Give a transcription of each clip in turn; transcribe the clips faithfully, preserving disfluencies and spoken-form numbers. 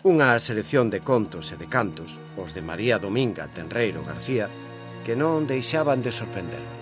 Unha selección de contos e de cantos, os de María Dominga Tenreiro García, que non deixaban de sorprenderme.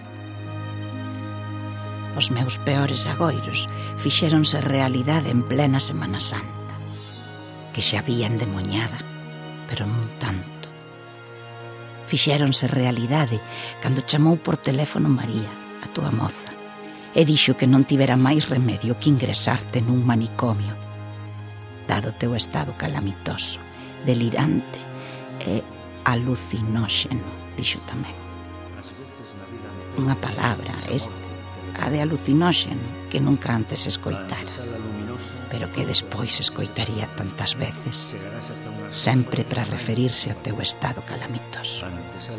Os meus peores agoiros fixéronse realidade en plena Semana Santa, que xa había endemoniada, pero non tanto. Fixéronse realidade cando chamou por teléfono María, a túa moza, e dixo que non tivera máis remedio que ingresarte nun manicomio, dado teu estado calamitoso, delirante e alucinóxeno, dixo tamén. Unha palabra, esta, a de alucinóxeno, que nunca antes escoitara, pero que despois escoitaría tantas veces, sempre para referirse ao teu estado calamitoso.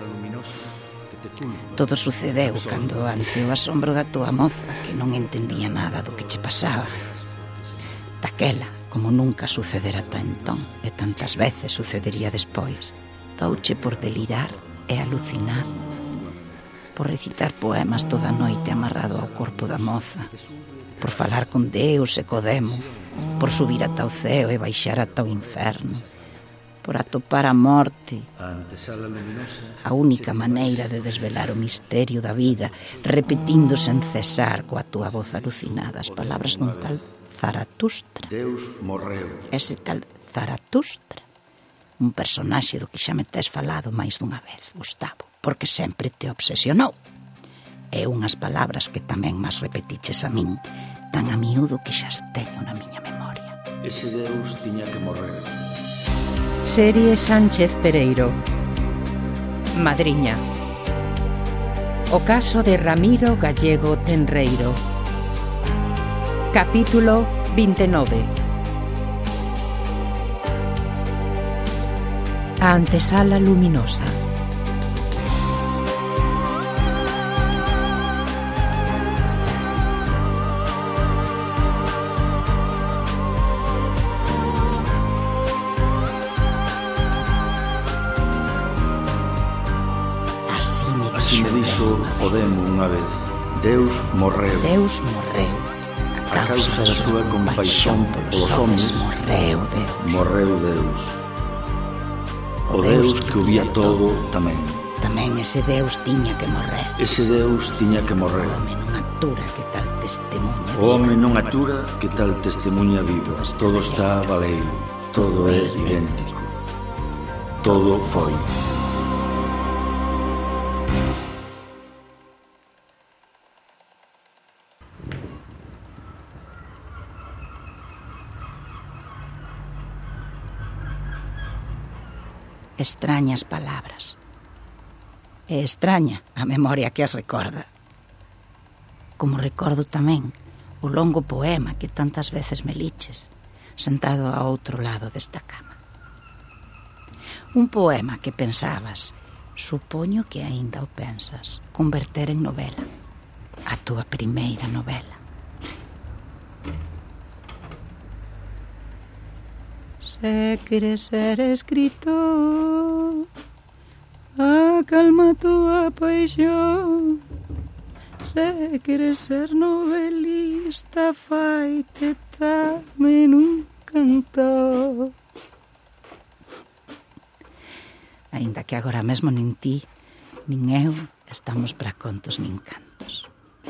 Todo sucedeu cando, ante o asombro da túa moza, que non entendía nada do que che pasaba, daquela, como nunca sucedera ata entón, e tantas veces sucedería despois, douche por delirar e alucinar, por recitar poemas toda a noite amarrado ao corpo da moza, por falar con Deus e co demo, por subir ata o ceo e baixar ata o inferno, por atopar a morte, a única maneira de desvelar o misterio da vida, repetindo sen cesar coa túa voz alucinada as palabras dun tal Zaratustra. Deus morreu. Ese tal Zaratustra, un personaxe do que xa me tes falado máis dunha vez, Gustavo, porque sempre te obsesionou. E unhas palabras que tamén mas repetiches a min, tan a miúdo que xa as teño na miña memoria. Ese Deus tiña que morrer. Serie Sánchez Pereiro. Madriña. O caso de Ramiro Gallego Tenreiro. Capítulo veintinueve. A antesala luminosa. Así me Así me dixo o demo unha vez. Deus morreu. Deus morreu. A causa da súa compaixón polos homens, morreu Deus. Morreu Deus. O Deus que o vía todo tamén. Tamén ese Deus tiña que morrer. Ese Deus tiña que morrer. O home non atura que tal testemunha viva. O home non atura que tal testemunha viva. Todo está baleiro. Todo é idéntico. Todo foi. Extrañas palabras. E extraña a memoria que as recorda. Como recordo tamén o longo poema que tantas veces me liches, sentado ao outro lado desta cama. Un poema que pensabas, supoño que aínda o pensas, converter en novela, a túa primeira novela. Se queres ser escritor, acalma tua paixón. Se queres ser novelista, faite tamén un cantor. Aínda que agora mesmo nin ti, nin eu, estamos para contos nin cantos.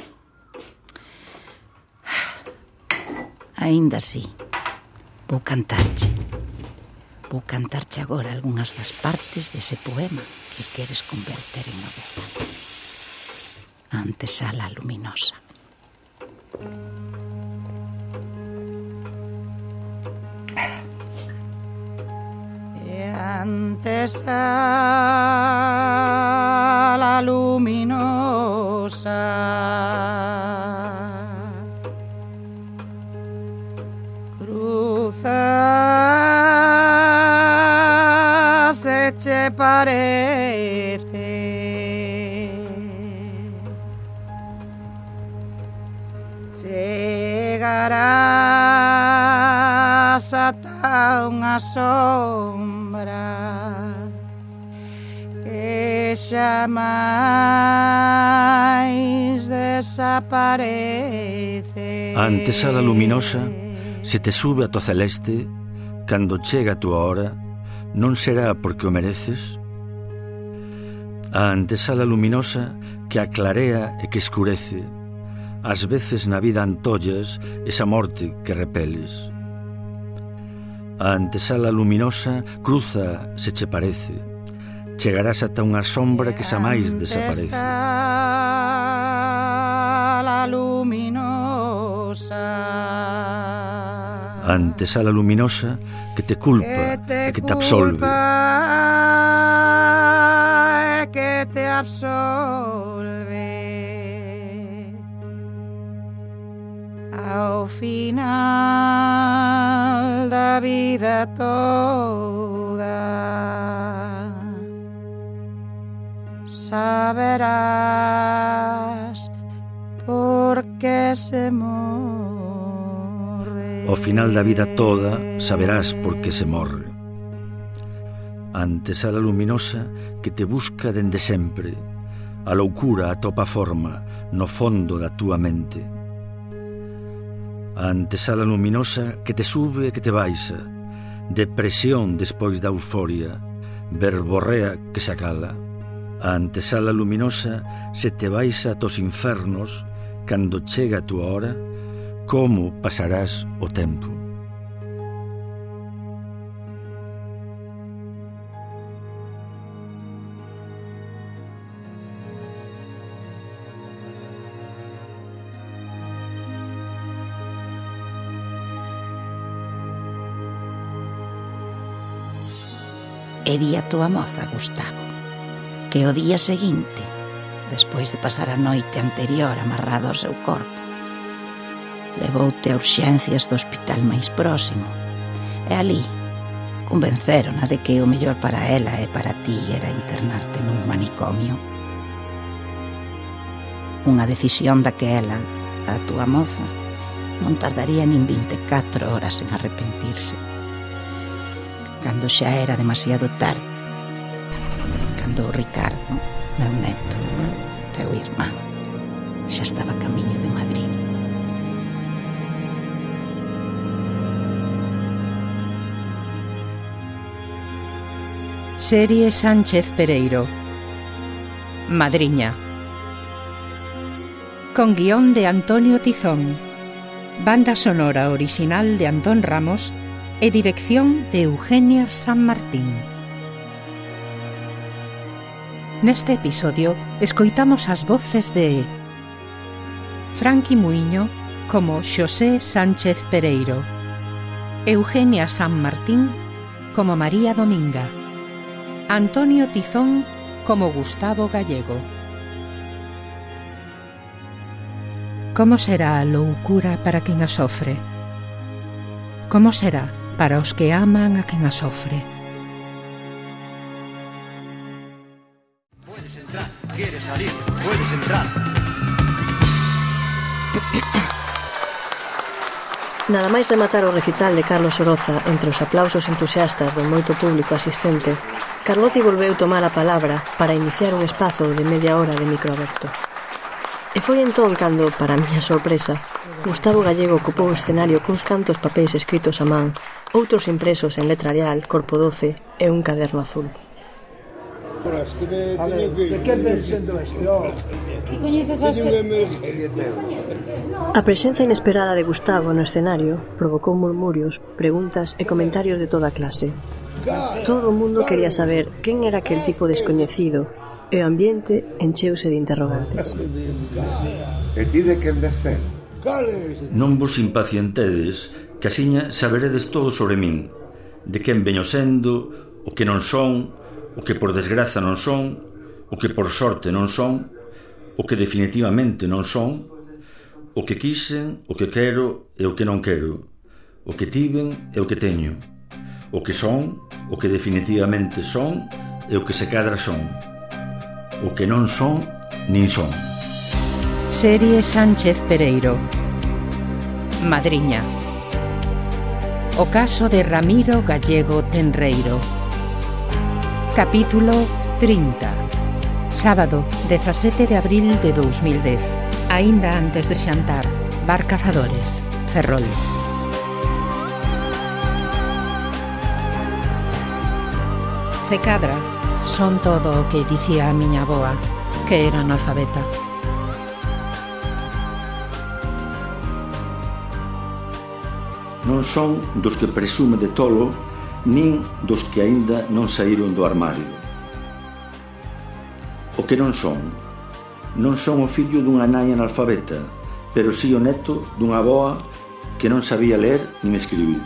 Aínda así, vou cantarche. Vou cantarche agora algunhas das partes dese poema que queres converter en novela. A antesala luminosa. E a antesala luminosa, cruza se che parece, chegarás ata unha sombra que xa máis desaparece. A antesala luminosa se te sube a to celeste cando chega a túa hora, non será porque o mereces? A antesala luminosa que aclarea e que escurece, ás veces na vida antollas esa morte que repeles. A antesala luminosa cruza se che parece, chegarás ata unha sombra que xa máis desaparece. Antesala luminosa, A antesala luminosa que te culpa e que te absolve. que te absolve. Ao final da vida toda saberás por que se morre. Ao final da vida toda saberás por que se morre. A antesala luminosa que te busca dende sempre, a loucura atopa forma no fondo da túa mente. A antesala luminosa que te sube e que te baixa, depresión despois da euforia, verborrea que se acala. A antesala luminosa se te baixa atos infernos, cando chega a túa hora, como pasarás o tempo. E di a túa moza, Gustavo, que o día seguinte, despois de pasar a noite anterior amarrado ao seu corpo, levoute a urxencias do hospital máis próximo, e ali convencérona de que o mellor para ela e para ti era internarte nun manicomio. Unha decisión daquela, a túa moza, non tardaría nin vinte e catro horas en arrepentirse. Cando xa era demasiado tarde, cando o Ricardo, meu neto, teu irmán, xa estaba a camiño de Madrid. Serie Sánchez Pereiro. Madriña. Con guión de Antonio Tizón, banda sonora orixinal de Antón Ramos e dirección de Eugenia San Martín. Neste episodio escoitamos as voces de Franqui Muiño como Xosé Sánchez Pereiro, Eugenia San Martín como María Dominga, Antonio Tizón como Gustavo Gallego. Como será a loucura para quen a sofre? Como será para os que aman a quen a sofre? Puedes entrar, quieres salir, puedes entrar. Nada máis rematar o recital de Carlos Oroza entre os aplausos entusiastas do moito público asistente, Carlotti volveu tomar a palabra para iniciar un espazo de media hora de micro aberto. E foi entón cando, para a miña sorpresa, Gustavo Gallego ocupou o escenario cuns cantos papéis escritos a man, outros impresos en letra real, corpo doce e un caderno azul. A ver, de que ven sendo este? Que coñeces a este? A presenza inesperada de Gustavo no escenario provocou murmurios, preguntas e comentarios de toda clase. Todo o mundo quería saber quen era aquel tipo descoñecido e o ambiente encheuse de interrogantes. E ti de quen ves ser? Non vos impacientedes, que asiña saberedes todo sobre min, de quen veño sendo, o que non son, o que por desgraza non son, o que por sorte non son, o que definitivamente non son, o que quixen, o que quero e o que non quero, o que tiven e o que teño, o que son, o que definitivamente son e o que se cadra son, o que non son nin son. Serie Sánchez Pereiro. Madriña. O caso de Ramiro Gallego Tenreiro. Capítulo trinta. Sábado, dezasete de abril de dous mil dez. Aínda antes de xantar. Bar Cazadores, Ferrol. se cadra, son todo o que dicía a miña avoa, que era analfabeta. Non son dos que presume de tolo, nin dos que aínda non saíron do armario. O que non son? Non son o fillo dunha nai analfabeta, pero si o neto dunha avoa que non sabía ler nin escribir.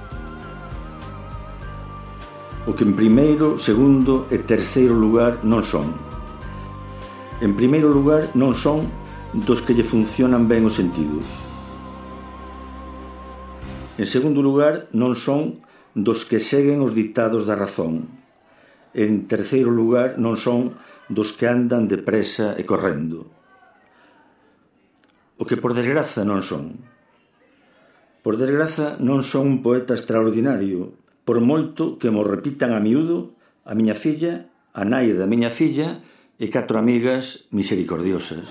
O que en primeiro, segundo e terceiro lugar non son. En primeiro lugar non son dos que lle funcionan ben os sentidos. En segundo lugar, non son dos que seguen os ditados da razón. En terceiro lugar, non son dos que andan depresa e correndo. O que por desgraza non son. Por desgraza non son un poeta extraordinario, por moito que mo repitan a miúdo a miña filla, a nai da miña filla e catro amigas misericordiosas.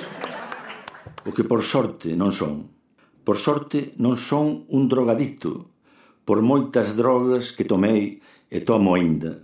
O que por sorte non son. Por sorte non son un drogadicto, por moitas drogas que tomei e tomo aínda.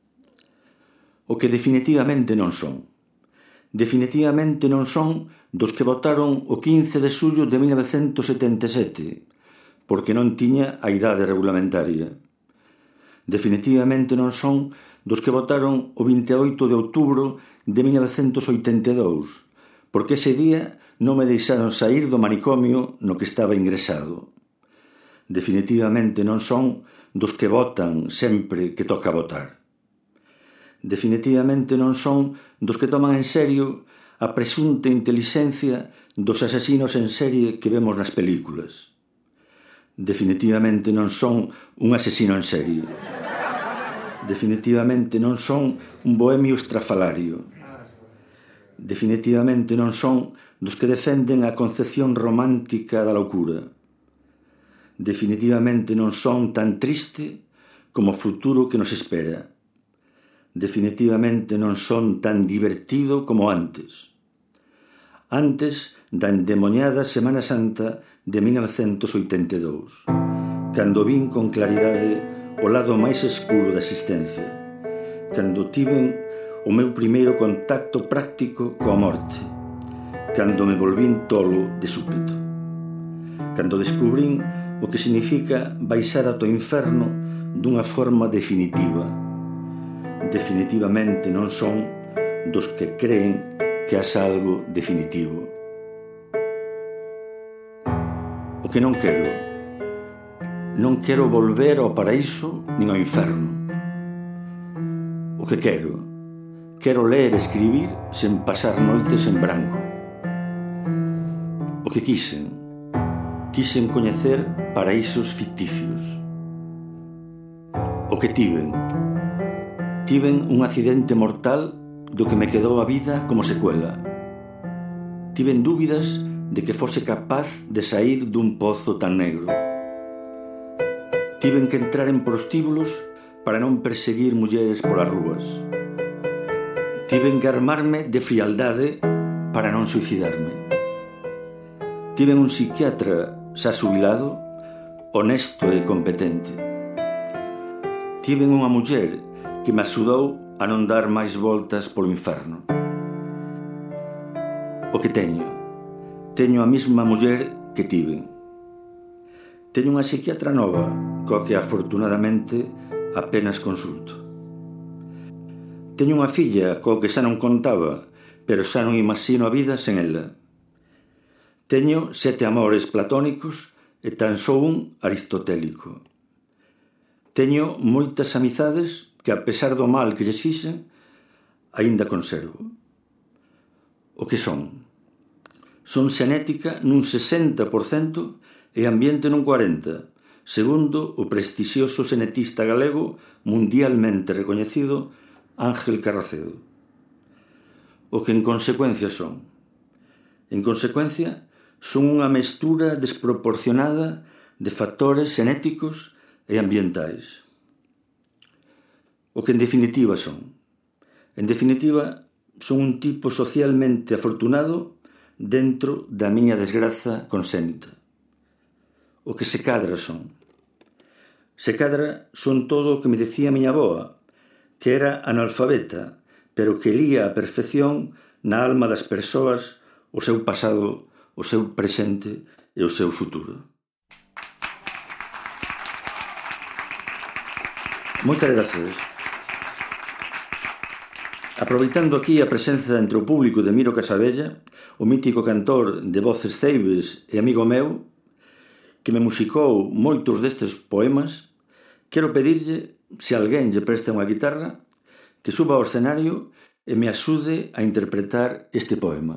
O que definitivamente non son. Definitivamente non son dos que votaron o quince de xullo de mil novecentos setenta e sete, porque non tiña a idade regulamentaria. Definitivamente non son dos que votaron o vinte e oito de outubro de mil novecentos oitenta e dous, porque ese día non me deixaron saír do manicomio no que estaba ingresado. Definitivamente non son dos que votan sempre que toca votar. Definitivamente non son dos que toman en serio a presunta intelixencia dos asesinos en serie que vemos nas películas. Definitivamente non son un asesino en serie. Definitivamente non son un bohemio estrafalario. Definitivamente non son dos que defenden a concepción romántica da loucura. Definitivamente non son tan triste como o futuro que nos espera. Definitivamente non son tan divertido como antes. Antes da endemoniada Semana Santa de mil novecentos oitenta e dous, cando vin con claridade o lado máis escuro da existencia, cando tiven o meu primeiro contacto práctico coa morte, cando me volvín tolo de súpeto, cando descubrín o que significa baixar ata o inferno dunha forma definitiva. Definitivamente non son dos que creen que haxa algo definitivo. O que non quero, non quero volver ao paraíso nin ao inferno. O que quero, quero ler e escribir sen pasar noites en branco. O que quixen, quixen coñecer paraísos ficticios. O que tiven, tiven un accidente mortal do que me quedou a vida como secuela. Tiven dúbidas de que fose capaz de saír dun pozo tan negro. Tiven que entrar en prostíbulos para non perseguir mulleres polas rúas. Tiven que armarme de frialdade para non suicidarme. Tiven un psiquiatra xa xubilado, honesto e competente. Tiven unha muller que me axudou a non dar máis voltas polo inferno. O que teño? Teño a mesma muller que tiven. Teño unha psiquiatra nova, coa que afortunadamente apenas consulto. Teño unha filla coa que xa non contaba, pero xa non imagino a vida sen ela. Teño sete amores platónicos e tan só un aristotélico. Teño moitas amizades que, a pesar do mal que lles fixen, aínda conservo. O que son? Son xenética nun sesenta por cento e ambiente nun cuarenta por cento, segundo o prestixioso xenetista galego mundialmente recoñecido Ángel Carracedo. O que en consecuencia son? En consecuencia, son unha mestura desproporcionada de factores xenéticos e ambientais. O que en definitiva son? En definitiva, son un tipo socialmente afortunado dentro da miña desgraza consénita. O que se cadra son. Se cadra son todo o que me decía a miña avoa, que era analfabeta, pero que lía a perfección na alma das persoas o seu pasado, o seu presente e o seu futuro. Moitas gracias. Aproveitando aquí a presenza entre o público de Miro Casabella, o mítico cantor de voces ceibes e amigo meu, que me musicou moitos destes poemas, quero pedirlle, se alguén lle presta unha guitarra, que suba ao escenario e me axude a interpretar este poema.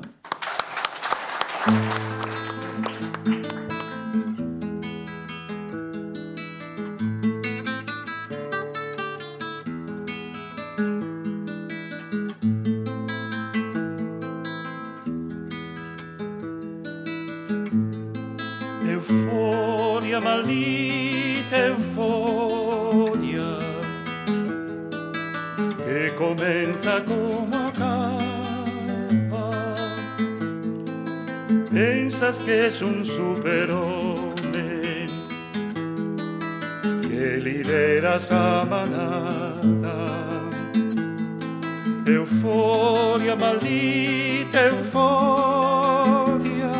Euforia, maldita euforia, que comienza como acaba. Piensas que es un superhombre, que lideras a manada. Euforia, maldita euforia.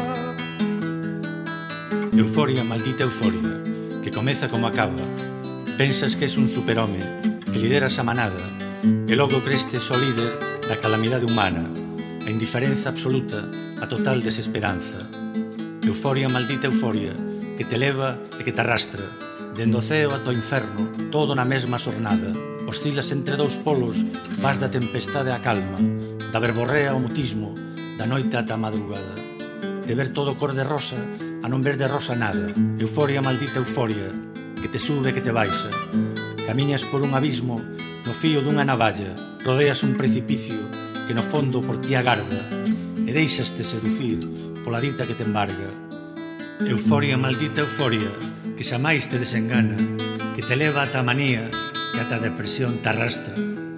Euforia, maldita euforia, que comeza como acaba. Pensas que es un superhome, que lideras a manada, e logo crestes o líder da calamidade humana, a indiferenza absoluta, a total desesperanza. Euforia, maldita euforia, que te leva e que te arrastra, dende o ceo ata o inferno, todo na mesma xornada. Oscilas entre dous polos, vas da tempestade á calma, da verborrea ao mutismo, da noite ata a madrugada. De ver todo cor de rosa, a non ver de rosa nada. Euforia, maldita euforia, que te sube e que te baixa. Camiñas por un abismo no fío dunha navalla, rodeas un precipicio que no fondo por ti agarda e deixaste seducir pola dita que te embarga. Euforia, maldita euforia, que xamais te desengana, que te leva ata a manía, que ata a depresión te arrastra.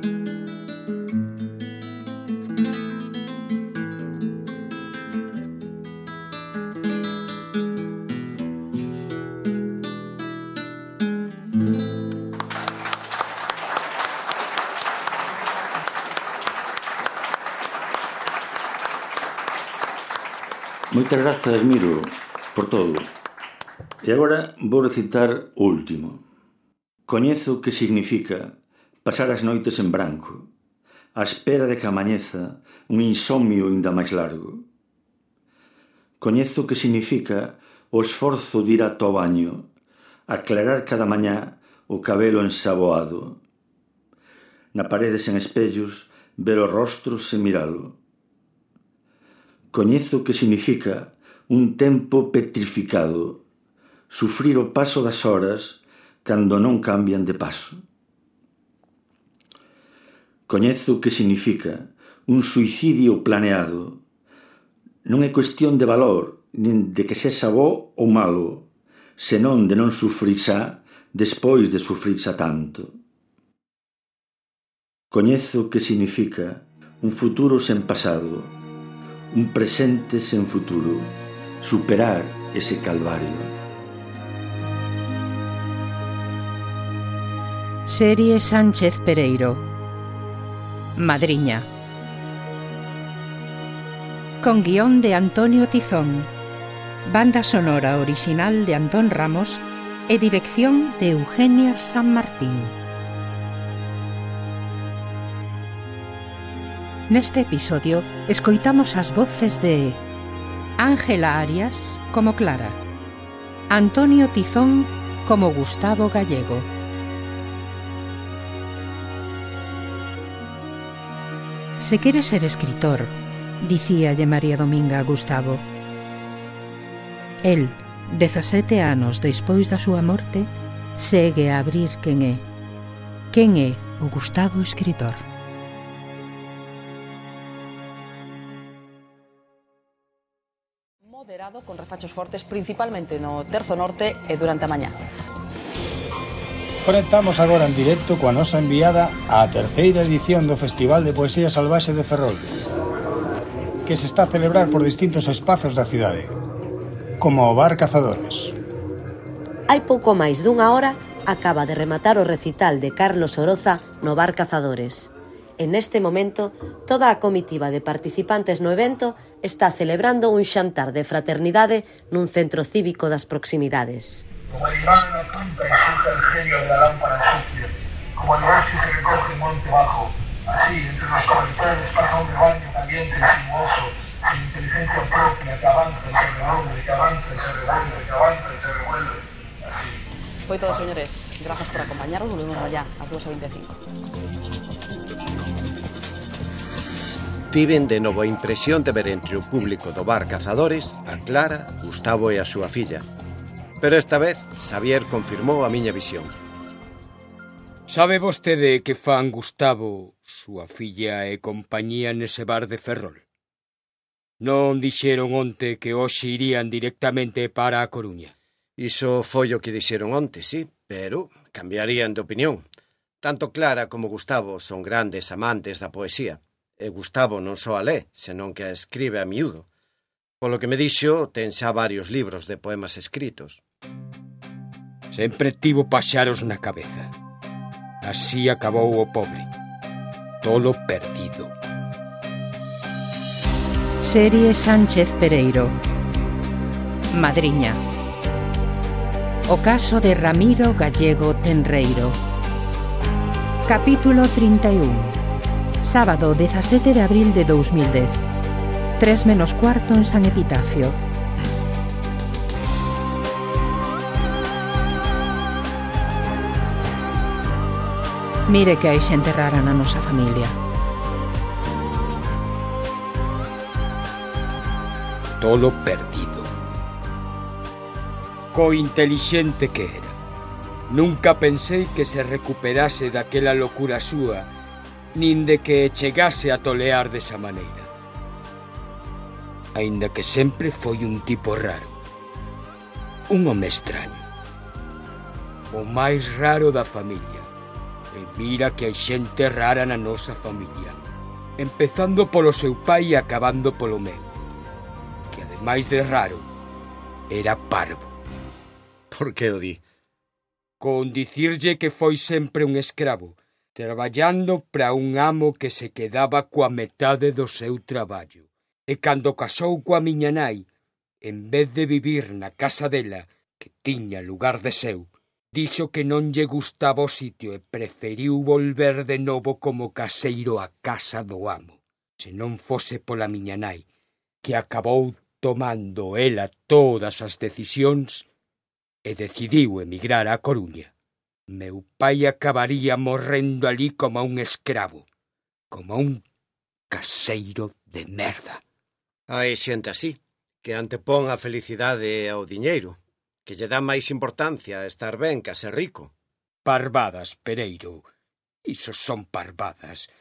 Moitas grazas, Miro, por todo. E agora vou recitar o último. Coñezo que significa pasar as noites en branco, á espera de que amañeza un insomnio ainda máis largo. Coñezo que significa o esforzo de ir ata o baño, aclarar cada mañá o cabelo ensaboado. Na parede sen espellos, ver o rostro sen miralo. Coñezo que significa un tempo petrificado, sufrir o paso das horas cando non cambian de paso. Coñezo que significa un suicidio planeado. Non é cuestión de valor, nin de que sexa bo ou malo, senón de non sufrir xa despois de sufrir xa tanto. Coñezo que significa un futuro sen pasado, un presente sen futuro, superar ese calvario. Serie Sánchez Pereiro, Madriña. Con guión de Antonio Tizón, banda sonora original de Antón Ramos e dirección de Eugenia San Martín. Neste episodio escoitamos as voces de Ángela Arias como Clara, Antonio Tizón como Gustavo Gallego. Se queres ser escritor, dicíalle María Dominga a Gustavo. El, dezasete anos despois da súa morte, segue a abrir quen é. Quen é o Gustavo escritor? Moderado con refachos fortes principalmente no terzo norte e durante a mañá. Conectamos agora en directo coa nosa enviada á terceira edición do Festival de Poesía Salvaxe de Ferrol, que se está a celebrar por distintos espazos da cidade, como o Bar Cazadores. Hai pouco máis dunha hora acaba de rematar o recital de Carlos Oroza no Bar Cazadores. En este momento, toda a comitiva de participantes no evento está celebrando un xantar de fraternidade nun centro cívico das proximidades. Como el imán en la punta y surge el genio de la lámpara sucia, como el bosque se recoge monte bajo, así entre los corredores pasa un rebaño caliente y sinuoso, sin inteligencia propia, que avanza y se revuelve, que avanza y se revuelve, que avanza y se revuelve, así. Foi todo, señores. Gracias por acompañarnos. Volvemos allá a las dos y veinticinco. Tiven de novo a impresión de ver entre o público do Bar Cazadores a Clara, Gustavo e a súa filla. Pero esta vez, Xavier confirmou a miña visión. Sabe vostede que fan Gustavo, súa filla e compañía nese bar de Ferrol? Non dixeron onte que hoxe irían directamente para a Coruña. Iso foi o que dixeron onte, sí, pero cambiarían de opinión. Tanto Clara como Gustavo son grandes amantes da poesía. E Gustavo non só a lé, senón que a escribe a miúdo. Polo que me dixo, ten xa varios libros de poemas escritos. Sempre tivo paxaros na cabeza. Así acabou o pobre. Tolo perdido. Serie Sánchez Pereiro. Madriña. O caso de Ramiro Gallego Tenreiro. Capítulo trinta e un. Sábado dezasete de abril de dous mil dez. Tres menos cuarto en San Epitafio. Mire que hai xente rara na nosa familia. Tolo perdido. Co intelixente que era. Nunca pensei que se recuperase daquela locura súa, nin de que chegase a tolear desa maneira. Aínda que sempre foi un tipo raro. Un home extraño. O máis raro da familia. E mira que hai xente rara na nosa familia. Empezando polo seu pai e acabando polo meu. Que ademais de raro, era parvo. Por que o di? Con dicirlle que foi sempre un escravo, traballando para un amo que se quedaba coa metade do seu traballo. E cando casou coa miña nai, en vez de vivir na casa dela, que tiña lugar de seu, dixo que non lle gustaba o sitio e preferiu volver de novo como caseiro a casa do amo. Se non fose pola miña nai, que acabou tomando ela todas as decisións e decidiu emigrar á Coruña, meu pai acabaría morrendo ali como un escravo, como un caseiro de merda. Hai xente así, que antepón a felicidade ao diñeiro, que lle dá máis importancia a estar ben que a ser rico. Parvadas, Pereiro, iso son parvadas.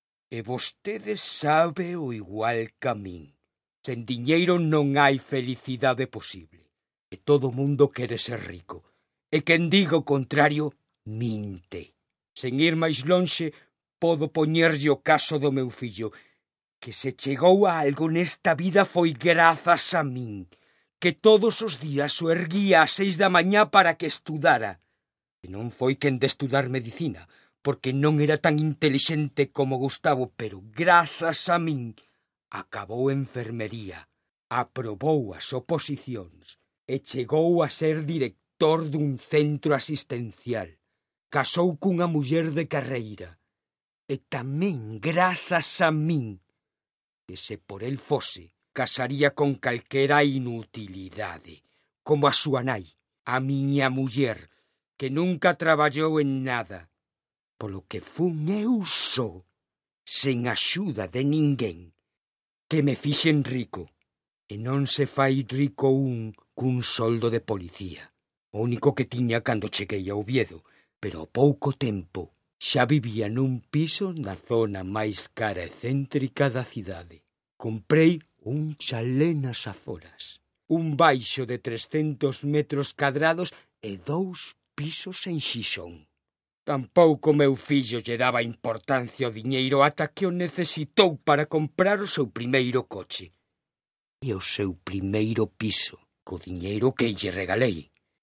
E vostede sabe o igual que a min. Sen diñeiro non hai felicidade posible. E todo mundo quere ser rico. E quen diga o contrario, minte. Sen ir máis lonxe, podo poñerlle o caso do meu fillo, que se chegou a algo nesta vida foi grazas a min, que todos os días o erguía ás seis da mañá para que estudara. E non foi quen de estudar medicina, porque non era tan intelixente como Gustavo, pero grazas a min acabou enfermería, aprobou as oposicións e chegou a ser director dun centro asistencial. Casou cunha muller de carreira. E tamén grazas a min, que se por el fose, casaría con calquera inutilidade, como a súa nai, a miña muller, que nunca traballou en nada, polo que fun eu só, sen axuda de ninguén, que me fixen rico. E non se fai rico un cun soldo de policía. O único que tiña cando cheguei a Oviedo, pero ao pouco tempo xa vivía nun piso na zona máis cara e céntrica da cidade. Comprei un chalé nas aforas, un baixo de trescentos metros cadrados e dous pisos en Xixón. Tampouco meu fillo lle daba importancia ao diñeiro ata que o necesitou para comprar o seu primeiro coche. E o seu primeiro piso, co diñeiro que lle regalei.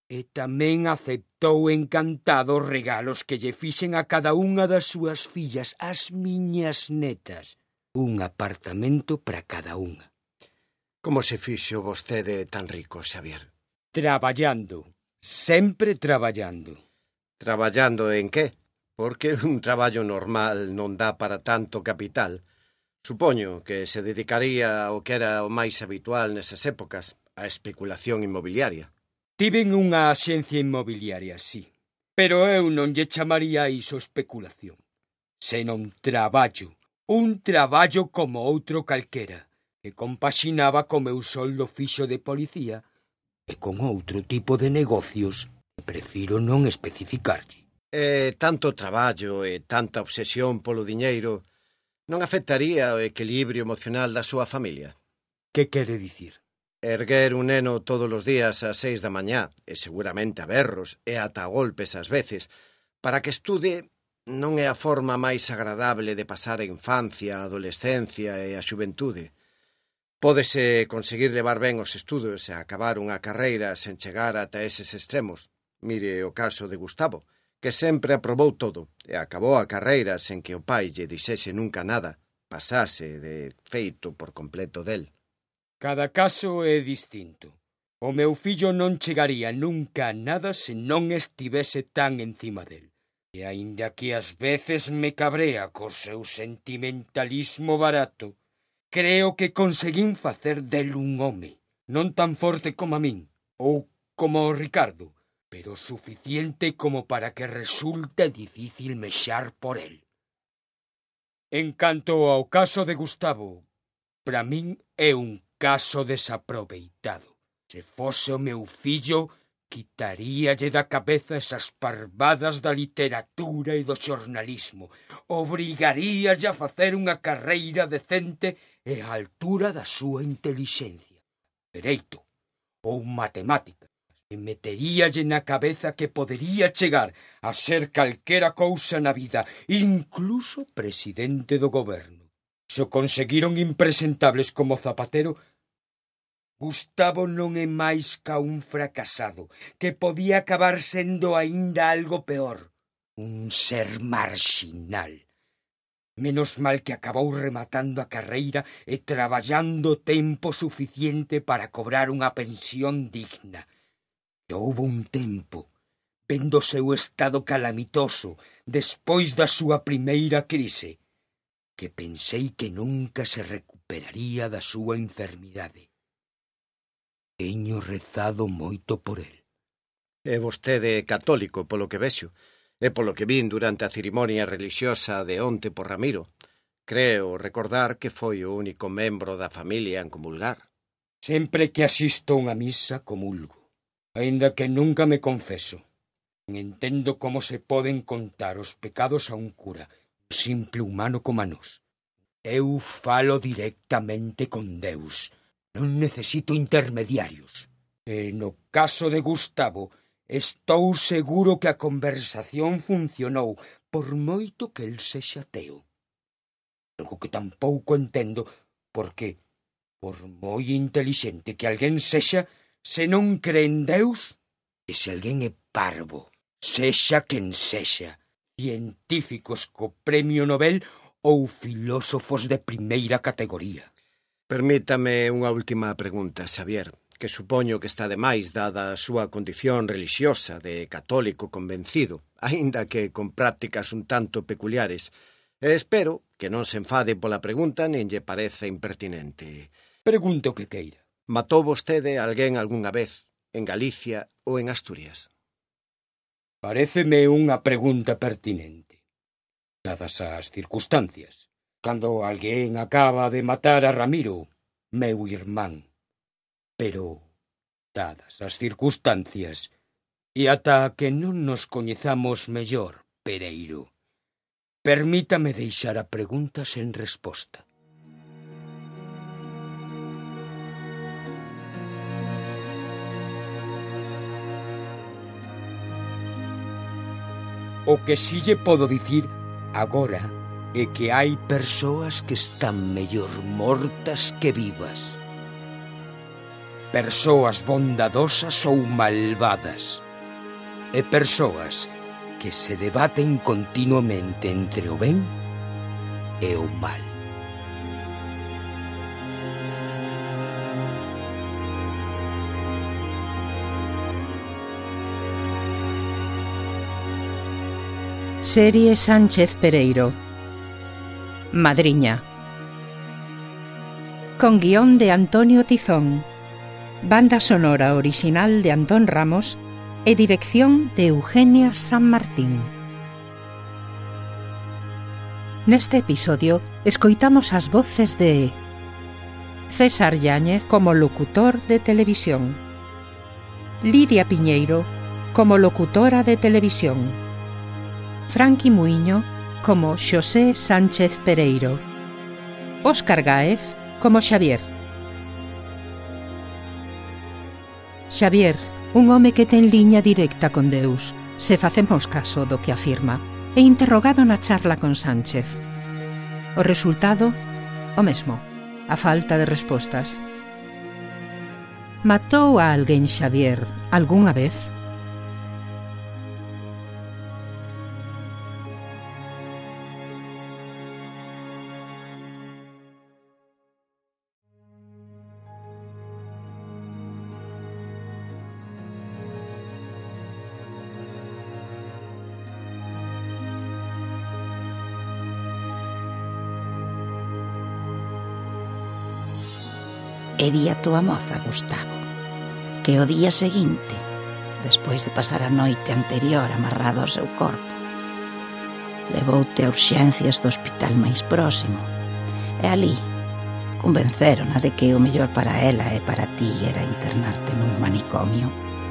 E tamén aceptou encantado os regalos que lle fixen a cada unha das súas fillas, as miñas netas. Un apartamento para cada unha. Como se fixo vostede tan rico, Xavier? Traballando. Sempre traballando. Traballando en que? Porque un traballo normal non dá para tanto capital. Supoño que se dedicaría ao que era o máis habitual nesas épocas, a especulación inmobiliaria. Tiven unha axencia inmobiliaria, sí, pero eu non lle chamaría a iso especulación, senón traballo, un traballo como outro calquera, que compaxinaba co meu soldo fixo de policía e con outro tipo de negocios que prefiro non especificarlle. E tanto traballo e tanta obsesión polo diñeiro non afectaría o equilibrio emocional da súa familia? Que quere dicir? Erguer un neno todos os días ás seis da mañá, e seguramente a berros e ata a golpes ás veces, para que estude non é a forma máis agradable de pasar a infancia, a adolescencia e a xuventude. Pódese conseguir levar ben os estudos e acabar unha carreira sen chegar ata eses extremos. Mire o caso de Gustavo, que sempre aprobou todo e acabou a carreira sen que o pai lle dixese nunca nada, pasase de feito por completo del. Cada caso é distinto. O meu fillo non chegaría nunca a nada se non estivese tan encima del. E aínda que ás veces me cabrea co seu sentimentalismo barato, creo que conseguín facer del un home, non tan forte como a min, ou como o Ricardo, pero suficiente como para que resulte difícil mexar por el. En canto ao caso de Gustavo, para min é un caso desaproveitado. Se fose o meu fillo, quitaríalle da cabeza esas parvadas da literatura e do xornalismo. Obrigaríalle a facer unha carreira decente e á altura da súa intelixencia. Dereito ou matemática. E meteríalle na cabeza que podería chegar a ser calquera cousa na vida, incluso presidente do goberno. Se o conseguiron impresentables como Zapatero, Gustavo non é máis ca un fracasado, que podía acabar sendo aínda algo peor, un ser marxinal. Menos mal que acabou rematando a carreira e traballando tempo suficiente para cobrar unha pensión digna. E houbo un tempo, vendo o seu estado calamitoso, despois da súa primeira crise, que pensei que nunca se recuperaría da súa enfermidade. Teño rezado moito por el. É vostede católico, polo que vexo, e polo que vin durante a cerimonia relixiosa de onte por Ramiro. Creo recordar que foi o único membro da familia en comulgar. Sempre que asisto a unha misa, comulgo, aínda que nunca me confeso. Entendo como se poden contar os pecados a un cura, simple humano como a nós. Eu falo directamente con Deus. Non necesito intermediarios. E no caso de Gustavo, estou seguro que a conversación funcionou, por moito que el sexa ateo. Algo que tampouco entendo, porque, por moi intelixente que alguén sexa, se non cree en Deus, e se alguén é parvo, sexa quen sexa, científicos co premio Nobel ou filósofos de primeira categoría. Permítame unha última pregunta, Xavier, que supoño que está de máis dada a súa condición relixiosa de católico convencido, aínda que con prácticas un tanto peculiares. E espero que non se enfade pola pregunta nin lle pareza impertinente. Pregunto que queira. Matou vostede alguén algunha vez en Galicia ou en Asturias? Paréceme unha pregunta pertinente, dadas as circunstancias. Cando alguén acaba de matar a Ramiro, meu irmán. Pero, dadas as circunstancias, e ata que non nos coñezamos mellor, Pereiro, permítame deixar a pregunta sen resposta. O que si lle podo dicir agora é que hai persoas que están mellor mortas que vivas. persoas bondadosas ou malvadas, e persoas que se debaten continuamente entre o ben e o mal. Serie Sánchez Pereiro. Madriña. Con guión de Antonio Tizón, banda sonora original de Antón Ramos e dirección de Eugenia San Martín. Neste episodio escoitamos as voces de César Yáñez como locutor de televisión, Lidia Piñeiro como locutora de televisión, Franqui Muiño como Xosé Sánchez Pereiro, Óscar Gáez como Xavier. Xavier, un home que ten liña directa con Deus, se facemos caso do que afirma, e interrogado na charla con Sánchez. O resultado, o mesmo, a falta de respostas. Matou a alguén Xavier algunha vez? E di a túa moza, Gustavo, que o día seguinte, despois de pasar a noite anterior amarrado ao seu corpo, levoute a urxencias do hospital máis próximo, e ali convencerona de que o mellor para ela e para ti era internarte nun manicomio.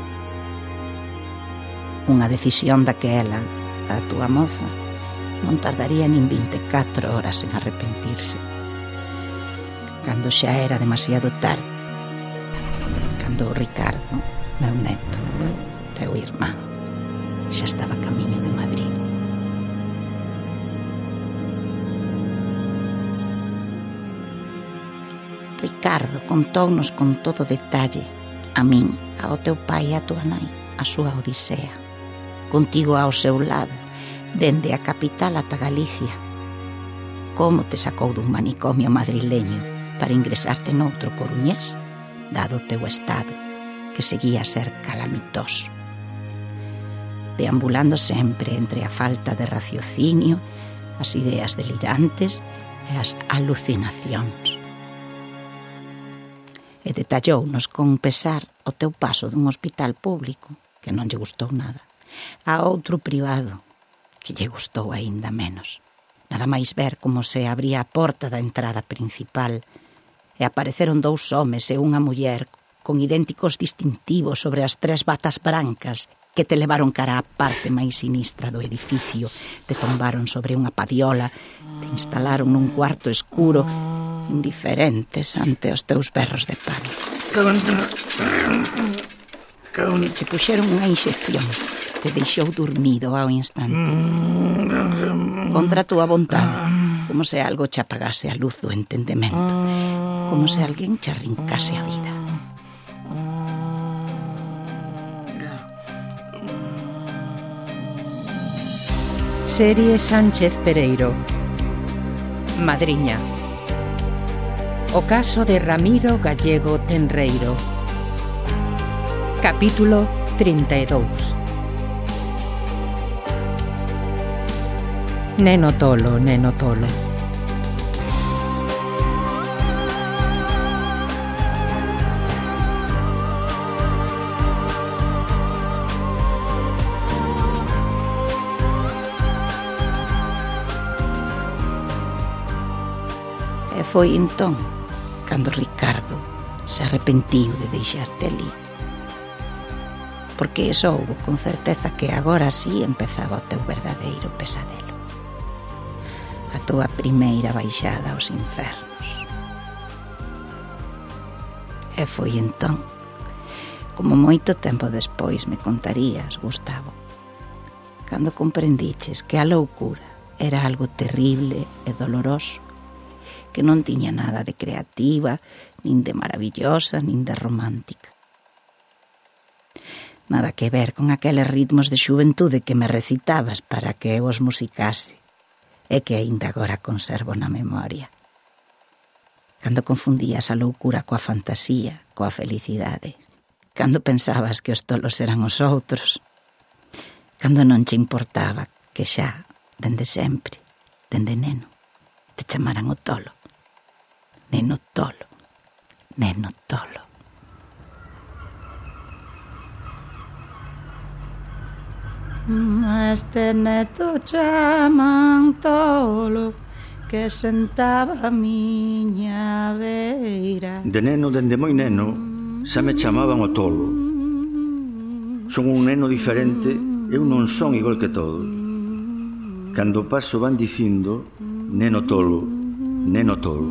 Unha decisión daquela, a túa moza, non tardaría nin vinte e catro horas en arrepentirse. Cando xa era demasiado tarde, cando o Ricardo, meu neto, teu irmán, xa estaba camiño de Madrid. Ricardo contounos con todo detalle, a min, ao teu pai e a tua nai, a súa odisea, contigo ao seu lado, dende a capital ata Galicia. Como te sacou dun manicomio madrileño para ingresarte noutro coruñés, dado o teu estado, que seguía a ser calamitoso. Deambulando sempre entre a falta de raciocinio, as ideas delirantes e as alucinacións. E detallounos con pesar o teu paso dun hospital público, que non lle gustou nada, a outro privado, que lle gustou aínda menos. Nada máis ver como se abría a porta da entrada principal e apareceron dous homes e unha muller con idénticos distintivos sobre as tres batas brancas que te levaron cara á parte máis sinistra do edificio, te tombaron sobre unha padiola, te instalaron nun cuarto escuro, indiferentes ante os teus berros de pánico. E che puxeron unha inxección que te deixou dormido ao instante. Contra a túa vontade, como se algo che apagase a luz do entendemento, como se alguén che arrincase a vida. Serie Sánchez Pereiro. Madriña. O caso de Ramiro Gallego Tenreiro. Capítulo trinta e dous. Neno tolo, neno tolo. E foi entón cando Ricardo se arrepentiu de deixarte ali, porque soubo con certeza que agora sí empezaba o teu verdadeiro pesadelo, a túa primeira baixada aos infernos. E foi entón, como moito tempo despois me contarías, Gustavo, cando comprendiches que a loucura era algo terrible e doloroso, que non tiña nada de creativa, nin de maravillosa, nin de romántica. Nada que ver con aqueles ritmos de xuventude que me recitabas para que eu os musicase e que aínda agora conservo na memoria. Cando confundías a loucura coa fantasía, coa felicidade. Cando pensabas que os tolos eran os outros. Cando non che importaba que xa, dende sempre, dende neno, te chamaran o tolo. Neno tolo, neno tolo. Este neto chaman tolo, que sentaba a miña beira. De neno, dende moi neno, xa me chamaban o tolo. Son un neno diferente, eu non son igual que todos. Cando paso van dicindo, neno tolo, neno tolo.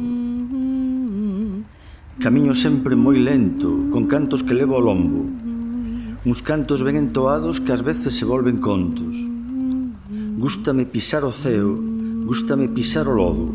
Camiño sempre moi lento, con cantos que levo ao lombo. Uns cantos ben entoados que ás veces se volven contos. Gústame pisar o ceo, gústame pisar o lodo.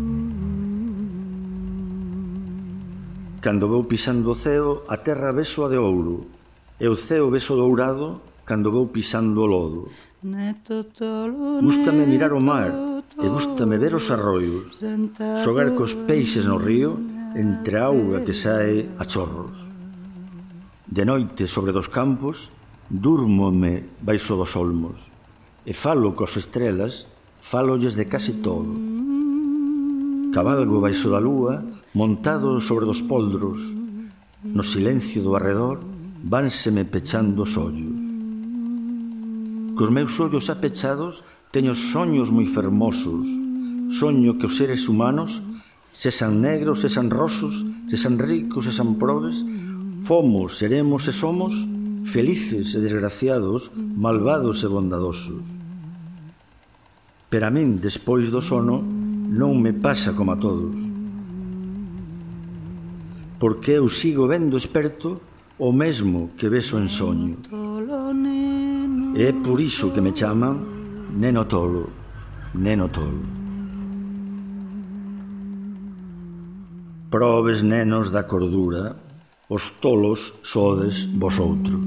Cando vou pisando o ceo, a terra beso a de ouro, e o ceo beso dourado cando vou pisando o lodo. Gústame mirar o mar, e gústame ver os arroios, xogar cos peixes no río, entre a auga que sae a chorros. De noite sobre dos campos, dúrmome baixo dos olmos, e falo cos estrelas, falolles de case todo. Cabalgo baixo da lúa, montado sobre dos poldros, no silencio do arredor, vánseme pechando os ollos. Cos meus ollos apechados, teño soños moi fermosos, soño que os seres humanos, sesan negros, sesan rosos, sesan ricos, sesan probes, fomos, seremos e somos felices e desgraciados, malvados e bondadosos. Pero a min, despois do sono, non me pasa como a todos. Porque eu sigo vendo esperto o mesmo que beso en soño. E é por iso que me chaman neno tolo, neno tolo. Probes, nenos da cordura, os tolos sodes vosotros.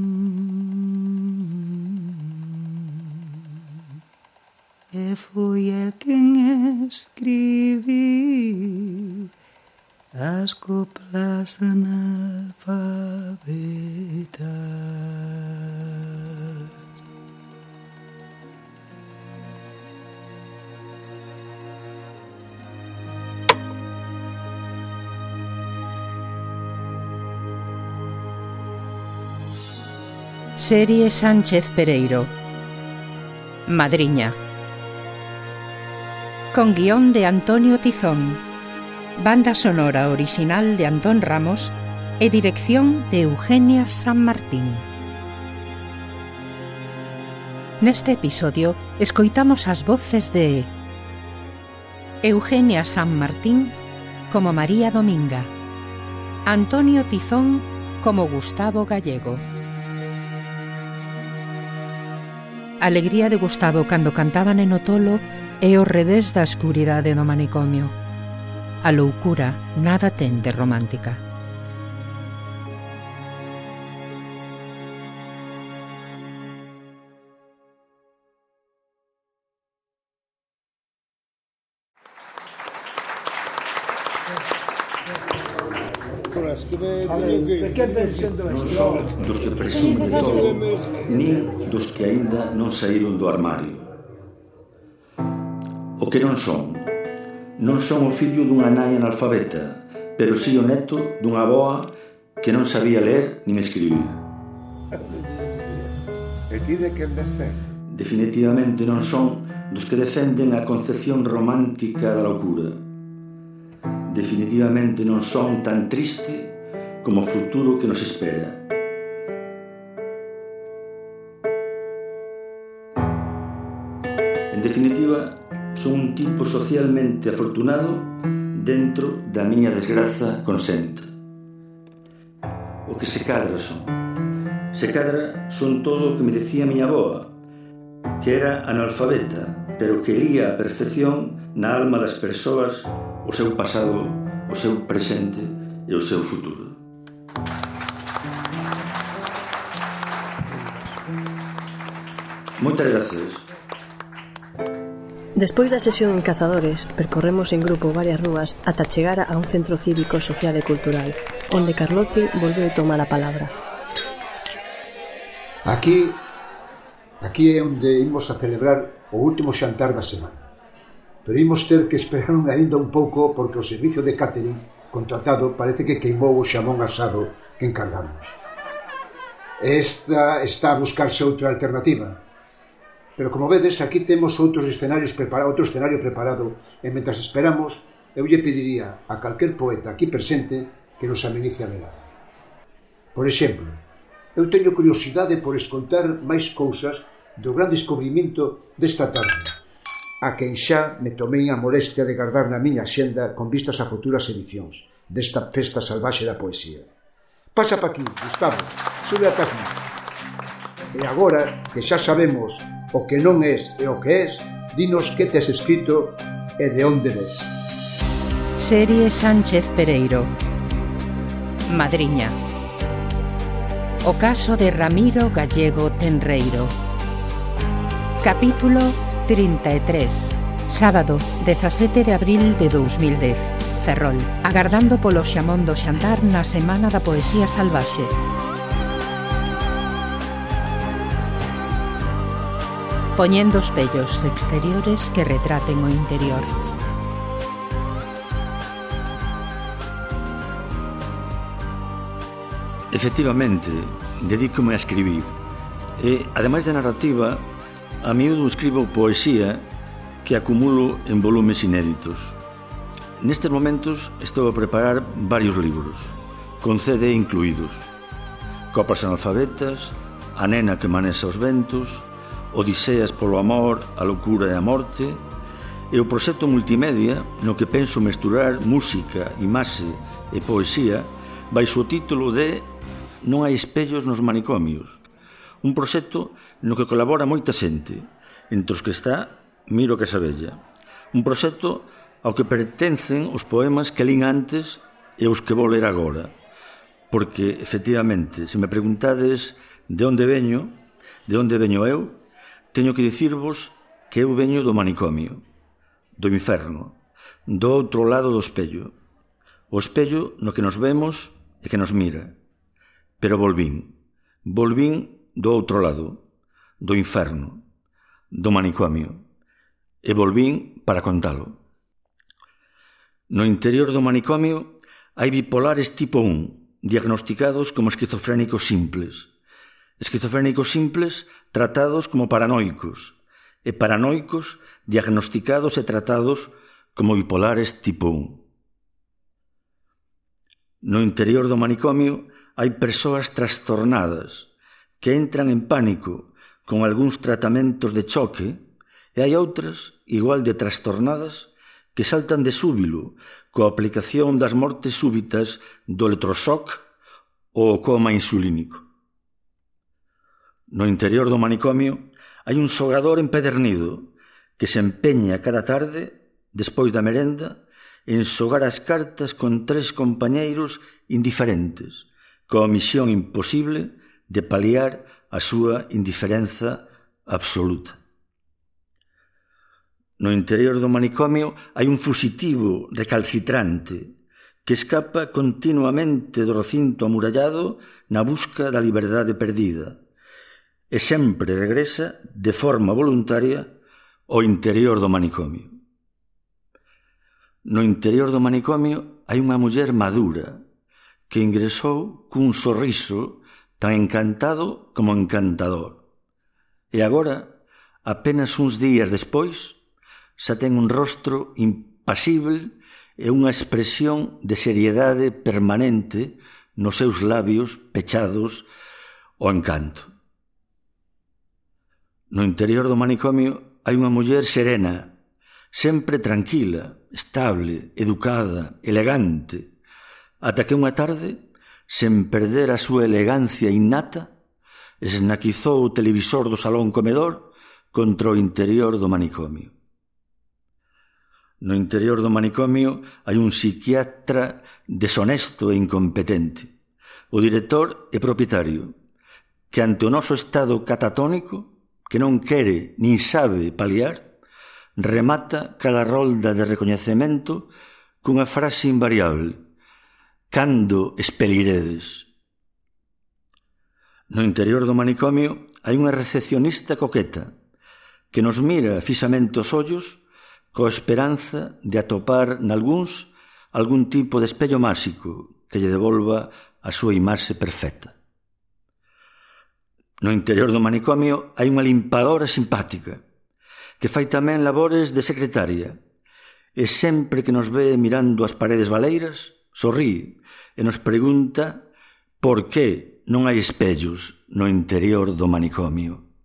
E foi el quen escribiu as coplas analfabetas. Serie Sánchez Pereiro. Madriña. Con guión de Antonio Tizón. Banda sonora original de Antón Ramos e dirección de Eugenia San Martín. Neste episodio escoitamos as voces de Eugenia San Martín como María Dominga, Antonio Tizón como Gustavo Gallego. A alegría de Gustavo cando cantaba Neno Tolo é o revés da escuridade do manicomio. A loucura nada ten de romántica. Non son dos que presumen todo, nin dos que aínda non saíron do armario. O que non son, non son o fillo dunha nai analfabeta, pero si o neto dunha avoa que non sabía ler nin escribir. E ti de que me ser? Definitivamente non son dos que defenden a concepción romántica da loucura. Definitivamente non son tan triste como o futuro que nos espera. En definitiva, son un tipo socialmente afortunado dentro da miña desgraza consenta. O que se cadra son. Se cadra son todo o que me decía a miña avoa, que era analfabeta, pero que lía a perfección na alma das persoas o seu pasado, o seu presente e o seu futuro. Moitas gracias. Despois da sesión en Cazadores, percorremos en grupo varias rúas ata chegar a un centro cívico, social e cultural, onde Carlotti volveu tomar a palabra. Aquí, aquí é onde imos a celebrar o último xantar da semana. Pero imos ter que esperar ainda un pouco porque o servicio de catering contratado parece que queimou o xamón asado que encargamos. Esta está a buscarse outra alternativa. Pero como vedes, aquí temos outros escenarios prepara, outro escenario preparado e mentras esperamos, eu lle pediría a calquer poeta aquí presente que nos amenice a velada. Por exemplo, eu teño curiosidade por escoltar máis cousas do gran descubrimento desta tarde, a quen xa me tomei a molestia de guardar na miña xenda con vistas a futuras edicións desta festa salvaxe da poesía. Pasa pa aquí, Gustavo, sube a técnica. E agora, que xa sabemos o que non és e o que és, dinos que tes escrito e de onde ves. Serie Sánchez Pereiro. Madriña. O caso de Ramiro Gallego Tenreiro. Capítulo trinta e tres. Sábado, dezasete de abril de dous mil dez. Ferrol. Agardando polo xamón do xantar na Semana da Poesía Salvaxe. Poñendo espellos exteriores que retraten o interior. Efectivamente, dedícome a escribir. E, ademais de narrativa, a miúdo escribo poesía que acumulo en volumes inéditos. Nestes momentos estou a preparar varios libros, con C D incluídos. Copas analfabetas, A nena que manexa os ventos, Odiseas polo amor, a loucura e a morte, e o proxecto multimedia no que penso mesturar música, imaxe e poesía baixo o título de Non hai espellos nos manicomios, un proxecto no que colabora moita xente, entre os que está Miro Casabella, un proxecto ao que pertencen os poemas que lín antes e os que vou ler agora, porque, efectivamente, se me preguntades de onde veño, de onde veño eu, teño que dicirvos que eu veño do manicomio, do inferno, do outro lado do espello, o espello no que nos vemos e que nos mira. Pero volvín, volvín do outro lado, do inferno, do manicomio, e volvín para contalo. No interior do manicomio hai bipolares tipo un, diagnosticados como esquizofrénicos simples, esquizofrénicos simples tratados como paranoicos e paranoicos diagnosticados e tratados como bipolares tipo un. No interior do manicomio hai persoas trastornadas que entran en pánico con algúns tratamentos de choque e hai outras, igual de trastornadas, que saltan de súbilo coa aplicación das mortes súbitas do electroshock ou o coma insulínico. No interior do manicomio hai un xogador empedernido que se empeña cada tarde, despois da merenda, en xogar as cartas con tres compañeiros indiferentes, coa misión imposible de paliar a súa indiferenza absoluta. No interior do manicomio hai un fusitivo recalcitrante que escapa continuamente do recinto amurallado na busca da liberdade perdida, e sempre regresa de forma voluntaria ao interior do manicomio. No interior do manicomio hai unha muller madura que ingresou cun sorriso tan encantado como encantador. E agora, apenas uns días despois, xa ten un rostro impasible e unha expresión de seriedade permanente nos seus labios pechados ao encanto. No interior do manicomio hai unha muller serena, sempre tranquila, estable, educada, elegante, ata que unha tarde, sen perder a súa elegancia innata, esnaquizou o televisor do salón comedor contra o interior do manicomio. No interior do manicomio hai un psiquiatra deshonesto e incompetente, o director e propietario, que ante o noso estado catatónico, que non quere nin sabe paliar, remata cada rolda de recoñecemento cunha frase invariable: cando espeliredes. No interior do manicomio hai unha recepcionista coqueta que nos mira fixamente os ollos coa esperanza de atopar nalgúns algún tipo de espello máxico que lle devolva a súa imaxe perfecta. No interior do manicomio hai unha limpadora simpática que fai tamén labores de secretaria e sempre que nos ve mirando as paredes baleiras sorríe e nos pregunta por que non hai espellos no interior do manicomio.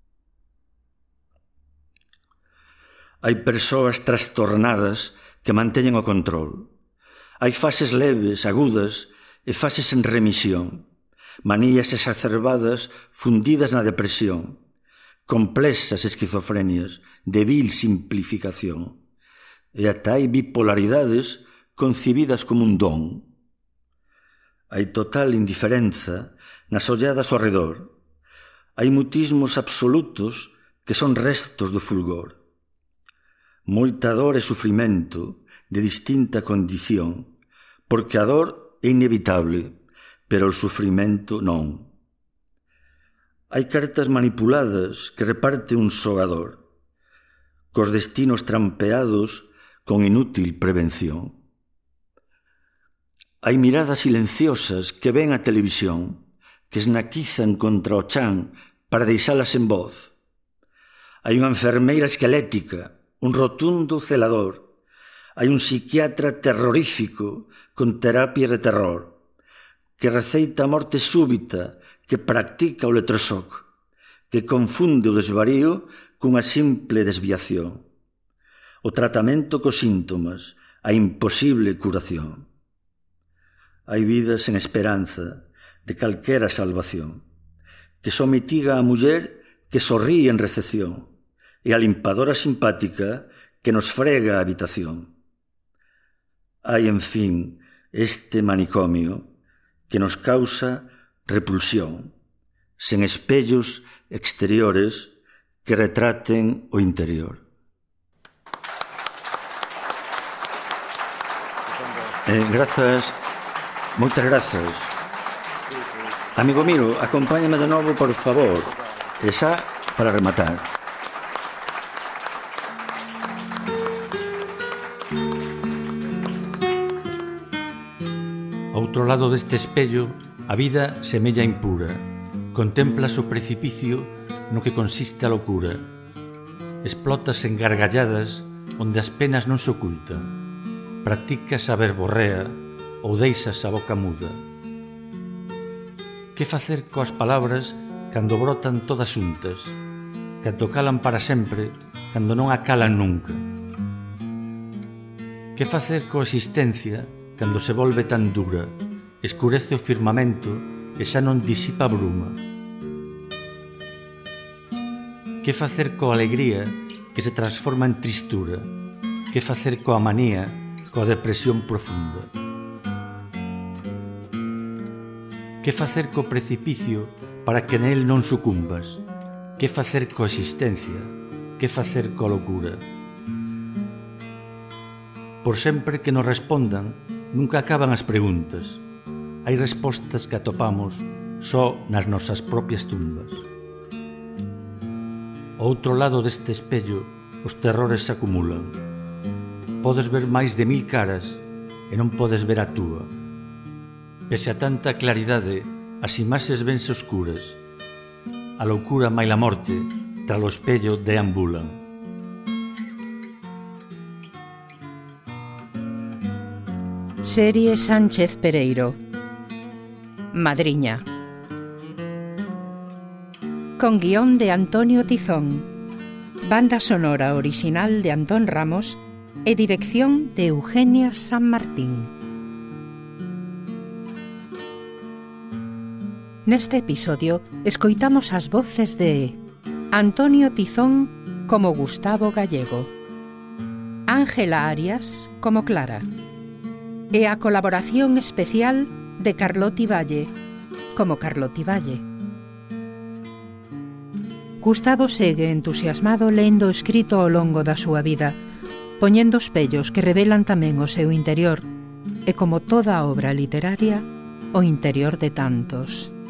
Hai persoas trastornadas que manteñen o control. Hai fases leves, agudas e fases en remisión, manías exacerbadas fundidas na depresión, complexas esquizofrenias de vil simplificación, e ata hai bipolaridades concibidas como un don. Hai total indiferenza nas olladas ao redor. Hai mutismos absolutos que son restos do fulgor. Moita dor e sufrimento de distinta condición, porque a dor é inevitable, pero o sufrimento non. Hai cartas manipuladas que reparte un xogador, cos destinos trampeados con inútil prevención. Hai miradas silenciosas que ven a televisión, que esnaquizan contra o chan para deixalas en voz. Hai unha enfermeira esquelética, un rotundo celador. Hai un psiquiatra terrorífico con terapia de terror, que receita a morte súbita, que practica o electroshock, que confunde o desvarío cunha simple desviación. O tratamento cos síntomas, a imposible curación. Hai vidas sen esperanza de calquera salvación, que só mitiga a muller que sorríe en recepción e a limpadora simpática que nos frega a habitación. Hai, en fin, este manicomio que nos causa repulsión, sen espellos exteriores que retraten o interior. Eh, grazas, moitas grazas. Amigo mío, acompáñame de novo, por favor, e xa para rematar. Ao outro lado deste espello, a vida semella impura. Contemplas o precipicio no que consiste a locura. Explotas en gargalladas onde as penas non se ocultan. Practicas a verborrea ou deixas a boca muda. Que facer coas palabras cando brotan todas xuntas, cando calan para sempre, cando non acalan nunca? Que facer coa existencia cando se volve tan dura, escurece o firmamento e xa non disipa a bruma? Que facer coa alegría que se transforma en tristura? Que facer coa manía, coa depresión profunda? Que facer co precipicio para que nel non sucumbas? Que facer coa existencia? Que facer coa locura? Por sempre que nos respondan, nunca acaban as preguntas. Hai respostas que atopamos só nas nosas propias tumbas. Ao outro lado deste espello, os terrores se acumulan. Podes ver máis de mil caras e non podes ver a túa. Pese a tanta claridade, as imaxes vense oscuras. A loucura maila morte, tras o espello deambulan. Serie Sánchez Pereiro. Madriña. Con guión de Antonio Tizón, banda sonora original de Antón Ramos e dirección de Eugenia San Martín. Neste episodio escoitamos as voces de Antonio Tizón como Gustavo Gallego, Ángela Arias como Clara e a colaboración especial de Carloti Valle como Carloti Valle. Gustavo segue entusiasmado lendo o escrito ao longo da súa vida, poñendo espellos que revelan tamén o seu interior e, como toda obra literaria, o interior de tantos.